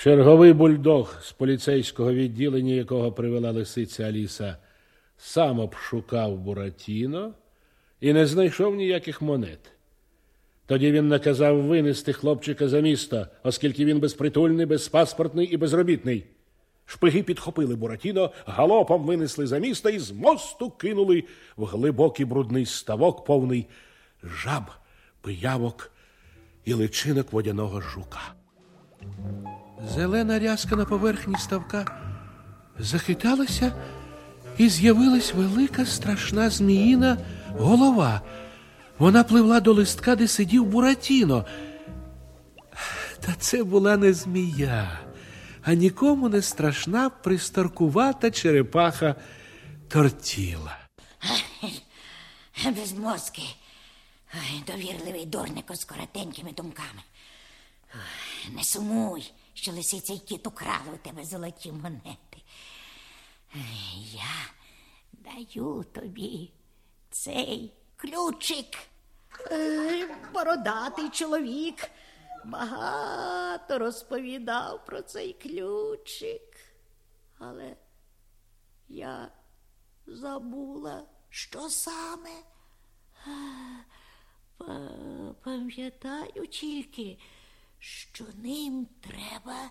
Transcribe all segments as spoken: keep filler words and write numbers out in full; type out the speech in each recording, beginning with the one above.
Черговий бульдог з поліцейського відділення, якого привела лисиця Аліса, сам обшукав Буратіно і не знайшов ніяких монет. Тоді він наказав винести хлопчика за місто, оскільки він безпритульний, безпаспортний і безробітний. Шпиги підхопили Буратіно, галопом винесли за місто і з мосту кинули в глибокий брудний ставок, повний жаб, пиявок і личинок водяного жука. Зелена рязка на поверхні ставка захиталася, і з'явилась велика страшна зміїна голова. Вона пливла до листка, де сидів Буратіно. Та це була не змія, а нікому не страшна пристаркувата черепаха Тортіла. Безмозки, довірливий дурнику з коротенькими думками. Не сумуй, що лисиця й кіт украли у тебе золоті монети. Я даю тобі цей ключик. Бородатий чоловік багато розповідав про цей ключик. Але я забула, що саме. Пам'ятаю тільки, що ним треба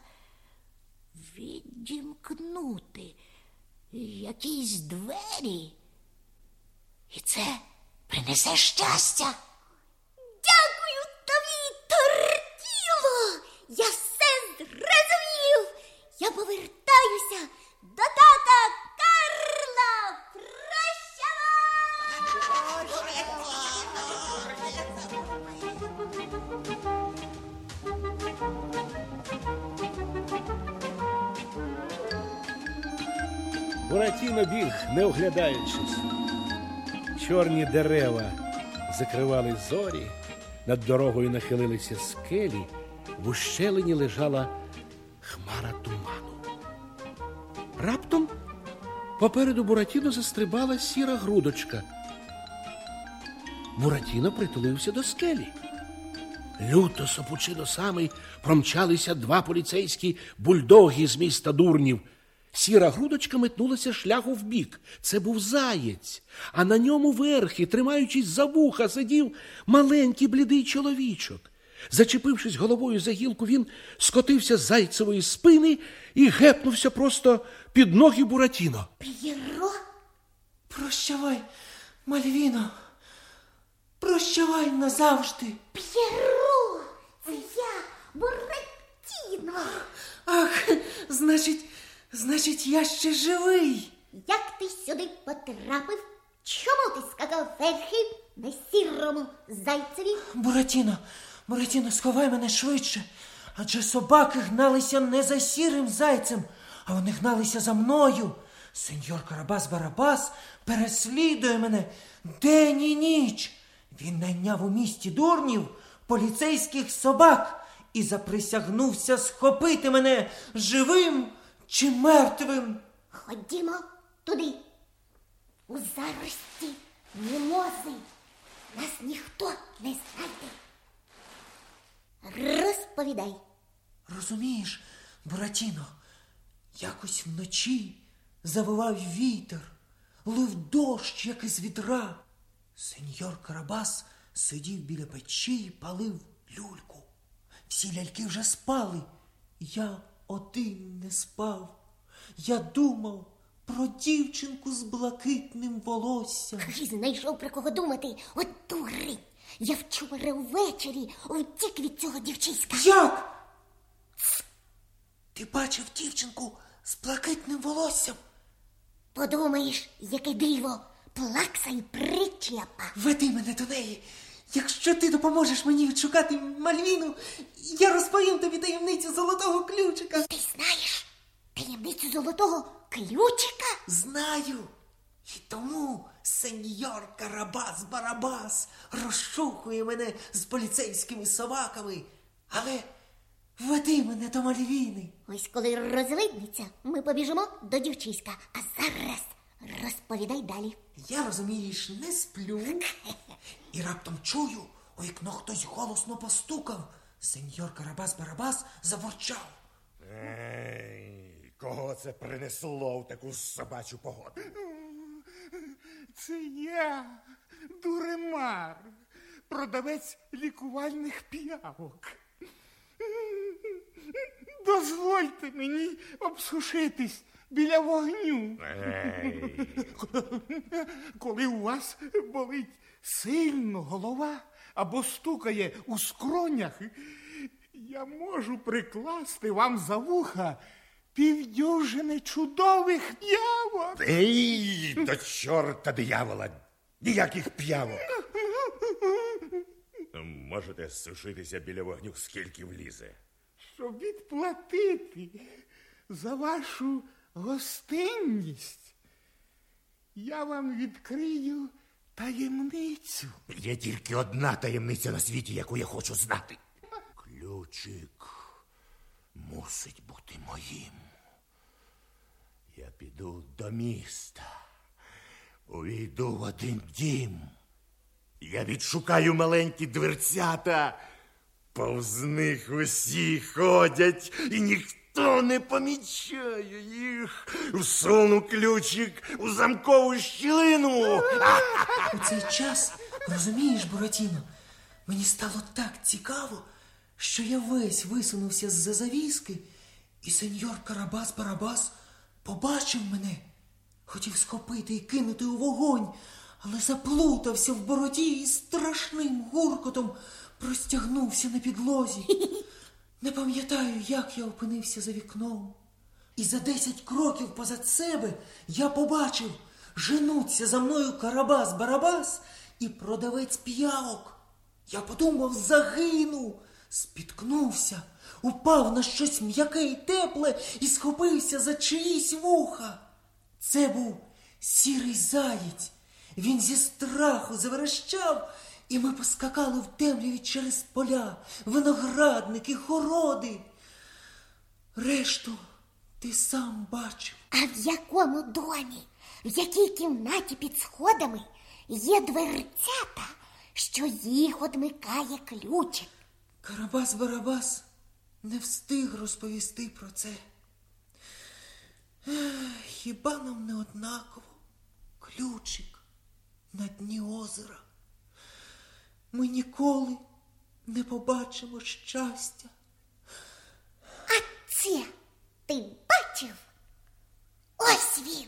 відімкнути якісь двері. І це принесе щастя. Дякую тобі, Тортіло! Я все зрозумів! Я повертаюся до тата Карла! Буратіно біг, не оглядаючись. Чорні дерева закривали зорі, над дорогою нахилилися скелі, в ущелині лежала хмара туману. Раптом попереду Буратіно застрибала сіра грудочка. Буратіно притулився до скелі. Люто сопучи носами промчалися два поліцейські бульдоги з міста дурнів. Сіра грудочка метнулася шляху вбік. Це був заєць, а на ньому верхи, тримаючись за вуха, сидів маленький блідий чоловічок. Зачепившись головою за гілку, він скотився з зайцевої спини і гепнувся просто під ноги Буратіно. П'єро? Прощавай, Мальвіно. Прощавай назавжди. П'єро! Це я, Буратіно. Ах, значить, значить, я ще живий. Як ти сюди потрапив? Чому ти скакав верхи на сірому зайцеві? Буратіно, Буратіно, сховай мене швидше. Адже собаки гналися не за сірим зайцем, а вони гналися за мною. Сеньор Карабас-Барабас переслідує мене день і ніч. Він найняв у місті дурнів поліцейських собак і заприсягнувся схопити мене живим чи мертвим. Ходімо туди. У зарості мімози нас ніхто не знайде. Розповідай. Розумієш, Буратіно, якось вночі завивав вітер, лив дощ, як із відра. Сеньор Карабас сидів біля печі і палив люльку. Всі ляльки вже спали. Я один не спав. Я думав про дівчинку з блакитним волоссям. Ти знайшов про кого думати, от дурень. Я вчора ввечері втік від цього дівчиська. Як? Ти бачив дівчинку з блакитним волоссям? Подумаєш, яке диво, плакса і причепа. Веди мене до неї. Якщо ти допоможеш мені відшукати Мальвіну, я розповім тобі таємницю золотого ключика. Ти знаєш таємницю золотого ключика? Знаю. І тому сеньор Карабас-Барабас розшукує мене з поліцейськими собаками. Але веди мене до Мальвіни. Ось коли розвиднеться, ми побіжимо до дівчиська. А зараз розповідай далі. Я, розумієш, не сплю. І раптом чую, у вікно хтось голосно постукав. Сеньор Карабас-Барабас заворчав. Ей, кого це принесло в таку собачу погоду? Це я, Дуремар, продавець лікувальних піявок. Дозвольте мені обсушитись біля вогню. Ей. Коли у вас болить сильно голова або стукає у скронях, я можу прикласти вам за вуха півдюжини чудових п'явок. Ей, до чорта диявола, ніяких п'явок. Можете сушитися біля вогню, скільки влізе. Щоб відплатити за вашу гостинність, я вам відкрию таємницю. Є тільки одна таємниця на світі, яку я хочу знати. Ключик мусить бути моїм. Я піду до міста, увійду в один дім. Я відшукаю маленькі дверцята. Повз них усі ходять, і ніхто не помічає їх. Всуну ключик у замкову щілину. У цей час, розумієш, Буратіно, мені стало так цікаво, що я весь висунувся з-за завіски, і сеньор Карабас-Барабас побачив мене. Хотів схопити і кинути у вогонь, але заплутався в бороді і страшним гуркотом простягнувся на підлозі. Не пам'ятаю, як я опинився за вікном. І за десять кроків позад себе я побачив, женуться за мною Карабас-Барабас і продавець п'явок. Я подумав, загину, спіткнувся, упав на щось м'яке і тепле і схопився за чиїсь вуха. Це був сірий заєць. Він зі страху заверещав, і ми поскакали в темряві через поля, виноградники, городи. Решту ти сам бачив. А в якому домі, в якій кімнаті під сходами є дверцята, що їх одмикає ключик? Карабас-Барабас не встиг розповісти про це. Ех, хіба нам не однаково? Ключик на дні озера. Ми ніколи не побачимо щастя. А це ти бачив? Ось він.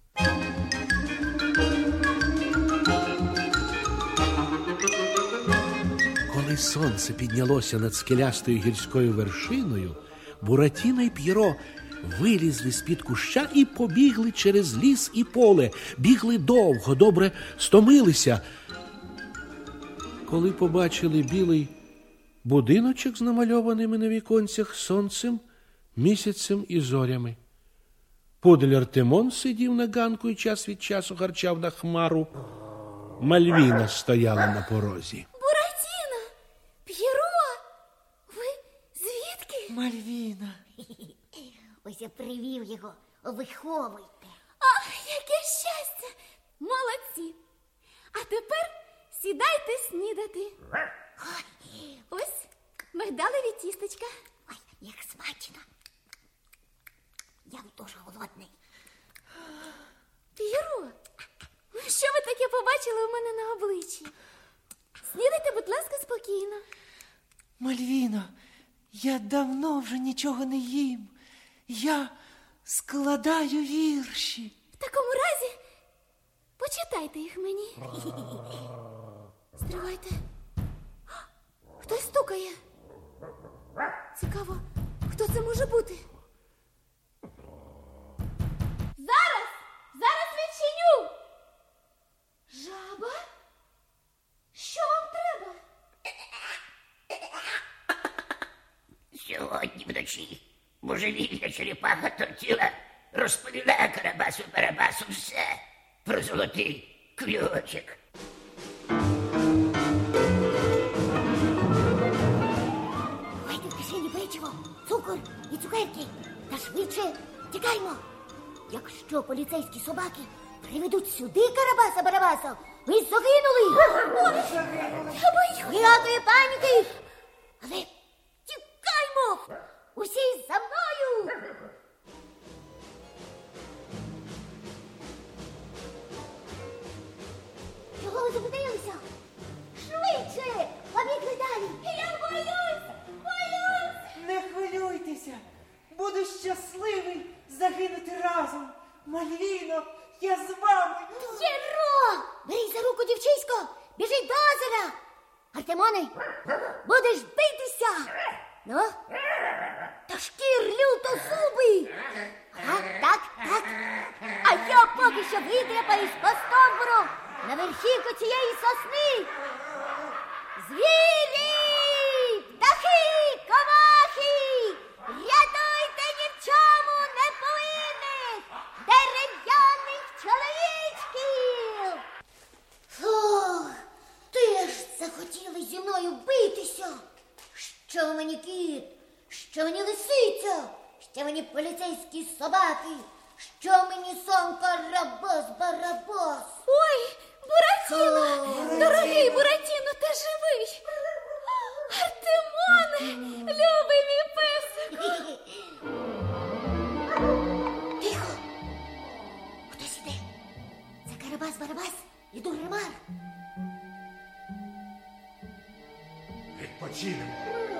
Коли сонце піднялося над скелястою гірською вершиною, Буратіно й П'єро вилізли з-під куща і побігли через ліс і поле. Бігли довго, добре стомилися. Коли побачили білий будиночок з намальованими на віконцях сонцем, місяцем і зорями. Пудель Артемон сидів на ганку і час від часу гарчав на хмару. Мальвіна стояла на порозі. Буратіно! П'єро! Ви звідки? Мальвіна. Ось я привів його, виховуйте. Ах, яке щастя! Молодці! А тепер сідайте снідати. Ось мигдалеві тістечка. Ой, як смачно. Я дуже голодний. П'єро, що ви таке побачили у мене на обличчі? Снідайте, будь ласка, спокійно. Мальвіно, я давно вже нічого не їм. Я складаю вірші. В такому разі почитайте їх мені. Стривайте. Хтось стукає. Цікаво, хто це може бути? Зараз! Зараз відчиню! Жаба? Що вам треба? Сьогодні вночі божевільна черепаха Тортіла розповіла Карабасу-Барабасу все про золотий ключик. Ховайте в кишені печиво, цукор і цукерки. Та швидше тікаймо. Якщо поліцейські собаки приведуть сюди Карабаса-Барабаса, ви загинули. Я боюсь. Ніякої паніки. Але тікаймо. Усі за мною. Артемоне, будеш битися? Ну, та шкір лютозубий. Так, так, так. А я поки що витряпаюсь по стовбуру на верхівку цієї сосни. Звірі, птахи, комахи, рятуйте ні в чому не повинних дерев'яних чоловічків. Фух, теж захотіли зі мною битися. Що мені кіт, що мені лисиця, що мені поліцейські собаки, що мені сам Карабас-Барабас. Ой, Буратіно, дорогий Буратіно, ти живий. Артемоне, любий мій песик. Тихо, хтось іде. Це Карабас-Барабас і Дуремар. Відпочинемо.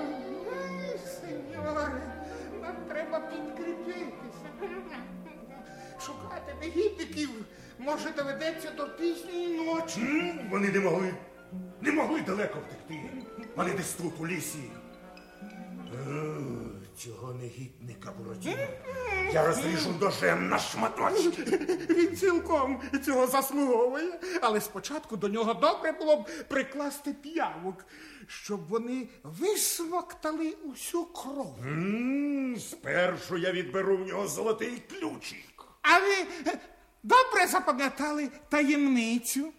Сеньоре, нам треба підкріпитися. Шукати негідників, може, доведеться до пізньої ночі. М, Вони не могли, не могли далеко втекти. Вони десь тут у лісі. Е, Цього негідника, Буратіно, я розріжу ножем на шматочки. Він цілком цього заслуговує, але спочатку до нього добре було б прикласти п'явок, щоб вони висмоктали усю кров. М, Спершу я відберу в нього золотий ключик. А ви добре запам'ятали таємницю?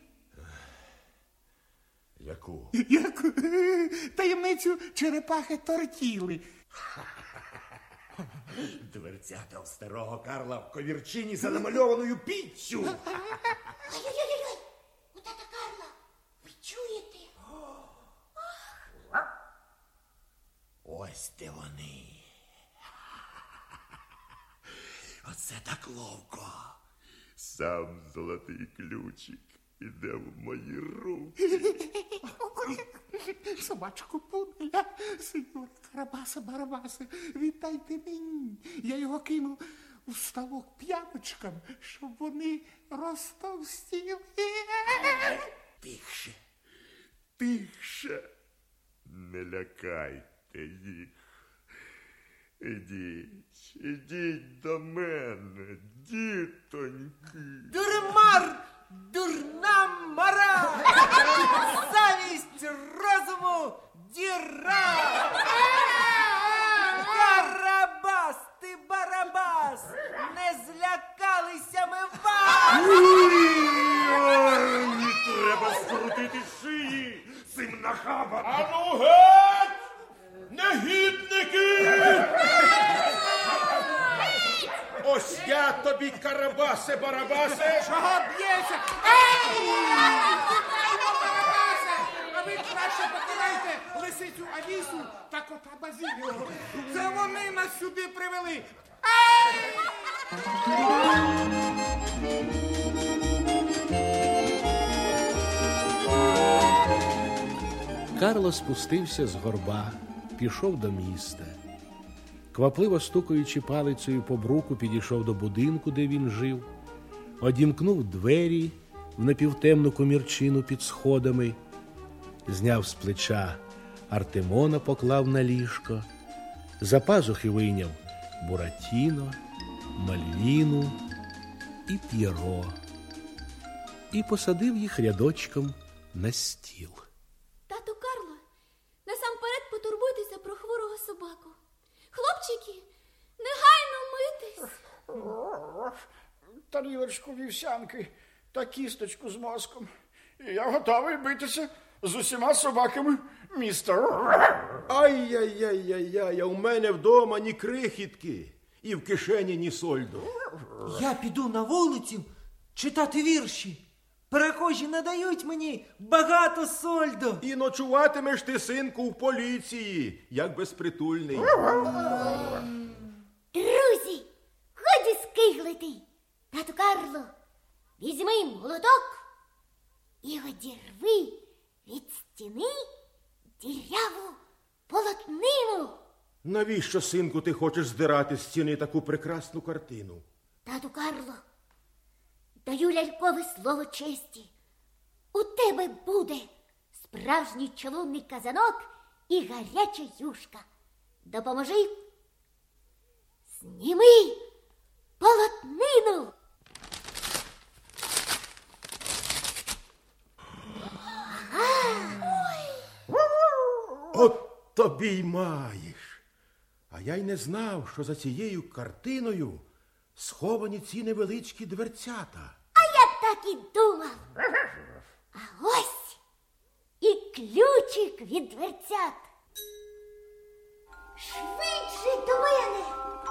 Яку? Яку? Таємницю черепахи Тортіли. Дверцята у старого Карла в ковірчині за намальованою піччю. Ой-ой-ой, у тата Карла, ви чуєте? Ось де вони. Оце так ловко. Сам золотий ключик іде в мої руки. Собачку пуделя, сеньор Карабаса-Барабаса, віддайте мені. Я його кинув у ставок п'явочкам, щоб вони розтовстіли. Тихше, тихше. Не лякайте їх. Ідіть, ідіть до мене, дітоньки. Дуремар, дурна мара, завість розуму діра. Карабас, ти Барабас, не злякалися ми вас. Ой, треба скрутити шиї цим нахабам. Ану геть! Негідники! Ось я тобі, Карабасе-Барабасе! Чого б'єшся? Ей! А ви краще покарайте лисицю Алісу та кота Базіліо. Це вони нас сюди привели. Ей! Карло спустився з горба, пішов до міста. Квапливо стукаючи палицею по бруку, підійшов до будинку, де він жив, одімкнув двері в напівтемну комірчину під сходами, зняв з плеча Артемона, поклав на ліжко, за пазухи вийняв Буратіно, Мальвіну і П'єро і посадив їх рядочком на стіл. Тату Карло, насамперед потурбуйтеся про хворого собаку. Хлопчики, негайно митись. Тарілочку вівсянки та кісточку з мозком. І я готовий битися з усіма собаками міста. Ай-яй-яй-яй-яй, а у мене вдома ні крихітки і в кишені ні сольду. Я піду на вулицю читати вірші. Перехожі надають мені багато сольду. І ночуватимеш ти, синку, в поліції, як безпритульний. Друзі, годі скиглити. Тату Карло, візьми молоток і одірви від стіни діряву полотнину. Навіщо, синку, ти хочеш здирати з стіни таку прекрасну картину? Тату Карло, даю лялькове слово честі. У тебе буде справжній чавунний казанок і гаряча юшка. Допоможи. Зніми полотнину. От тобі й маєш. А я й не знав, що за цією картиною сховані ці невеличкі дверцята. А я так і думав. А ось і ключик від дверцят. Швидше до мене.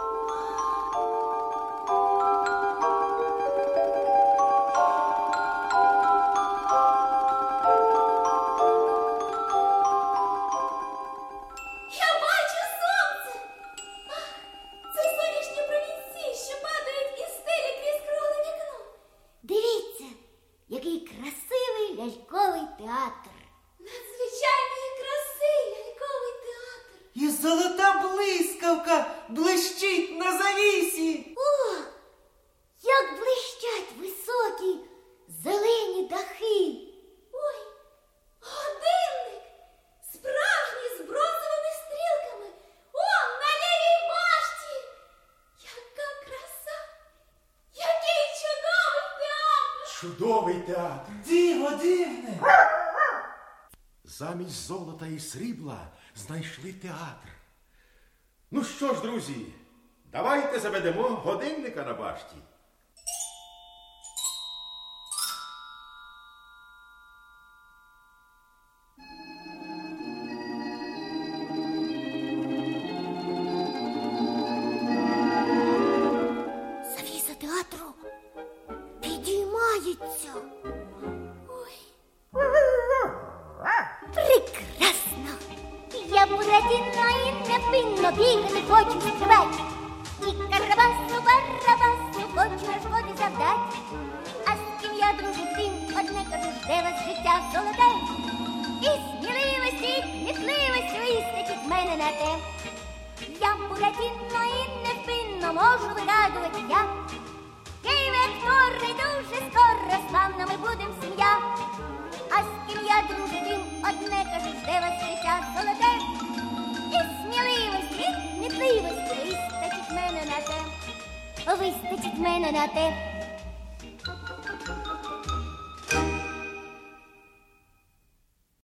Я бачу сонце! Ах, це сонячні промінці, що падають із стелі крізь кругле вікно. Дивіться, який красивий ляльковий театр. Надзвичайної краси ляльковий театр. І золота блискавка блищить на завісі. О, як блищать високі зелені дахи. Ой, годинник! Справжній, з бронзовими стрілками. О, на лівій башті! Яка краса! Який чудовий театр! Чудовий театр. Диво дивне. Замість золота і срібла знайшли театр. Ну що ж, друзі, давайте заведемо годинника на башті. Завіса театру підіймається. Ой, Прекрасно! Я Буратіно і невинно бігати хочу стрибать. І Карабасу, Барабасу хочу шкоди завдать. А з ким я дружу, тим одне кажу, жде вас життя золоте. І сміливості, і кмітливості вистачить мене на те. Я Буратіно і невинно можу вигадувати я. Києві актори дуже скоро славно ми будем сім'я. А з ким я дружу, тим одне кажу, жде вас життя золоте. І сміливості, і кмітливості вистачить мене на те. Вистачить мене на те.